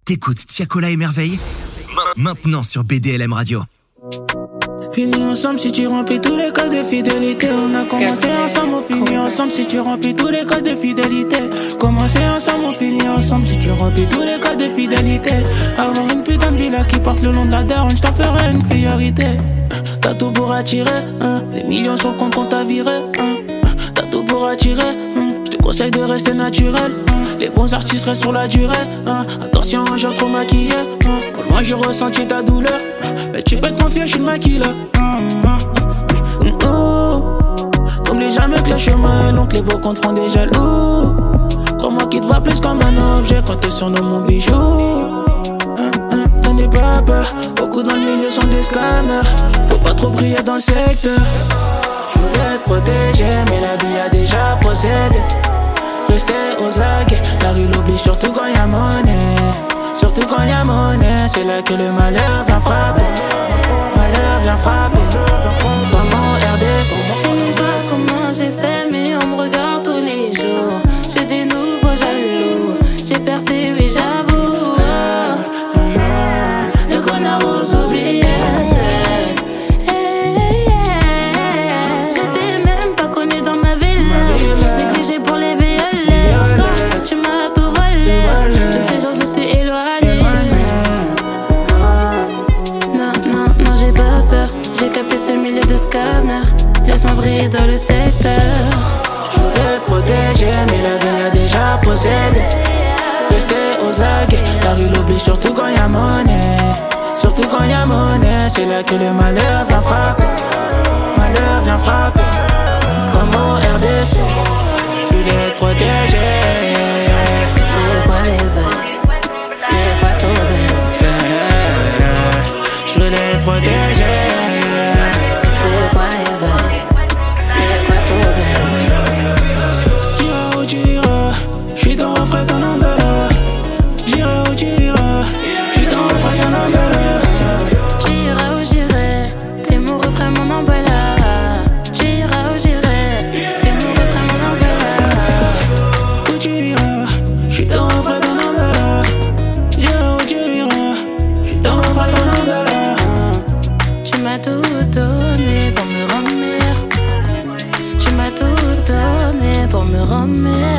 T'écoutes Tiakola et Merveille maintenant sur BDLM Radio. Finis ensemble si tu remplis tous les codes de fidélité. On a commencé ensemble, on finit ensemble si tu remplis tous les codes de fidélité. Commencer ensemble, on finit ensemble si tu remplis tous les codes de fidélité. Avoir une putain de villa qui porte le nom de la daronne, je t'en ferai une priorité. T'as tout pour attirer, hein. Les millions sur le compte qu'on t'a viré, hein. T'as tout pour attirer, je te conseille de rester naturel, hein. Les bons artistes restent sur la durée, hein. Attention, un jour trop maquillé, hein. Moi j'ai ressenti ta douleur, mais tu peux te confier, je suis le maquilleur. N'oublie jamais que le chemin est long, que les beaux compteront des jaloux. Crois-moi qu'il te voit plus comme un objet quand t'es sur mon bijou. N'en aie pas peur, beaucoup dans le milieu sont des scammers. Faut pas trop briller dans le secteur. Je voulais te protéger, mais la vie a déjà procédé. Rester aux aguets, la rue l'oblige surtout quand y'a monnaie. Surtout quand y'a monnaie, c'est là que le malheur vient frapper. Malheur vient frapper, comme en RDC. Je sais même pas comment j'ai fait, mais on me regarde tous les jours. J'ai des nouveaux jaloux, j'ai percé, oui j'avoue. Le connard aux oubliettes. J'étais même pas connue dans ma ville, négligée pour les violettes. Toi, tu m'as tout volé, de ces gens je suis éloignée. Non, j'ai pas peur, j'ai capté ce milieu de scammers. Laisse-moi briller dans le secteur. Je voulais te protéger, mais la vie a déjà procédé. Rester aux aguets, la rue l'oblige surtout quand y'a monnaie. Surtout quand y'a monnaie, c'est là que le malheur vient frapper. Malheur vient frapper, comme au RDC. Je voulais te protéger. C'est quoi les bails? C'est quoi ton blesse? Je voulais te protéger. C'est quoi les bails? C'est quoi ton blesse? J'irai où tu iras, j'suis ton refrain, ton umbrella. J'irai où tu iras, j'suis ton refrain, ton umbrella. Tu iras où j'irai, t'es mon refrain, mon umbrella. Tu iras où j'irai, t'es mon refrain, mon umbrella. Où tu iras, j'suis ton refrain, ton umbrella. J'irai où tu iras, j'suis ton refrain, ton umbrella. Tu m'as tout donné pour me rendre meilleur. Tu m'as tout donné pour me rendre meilleur.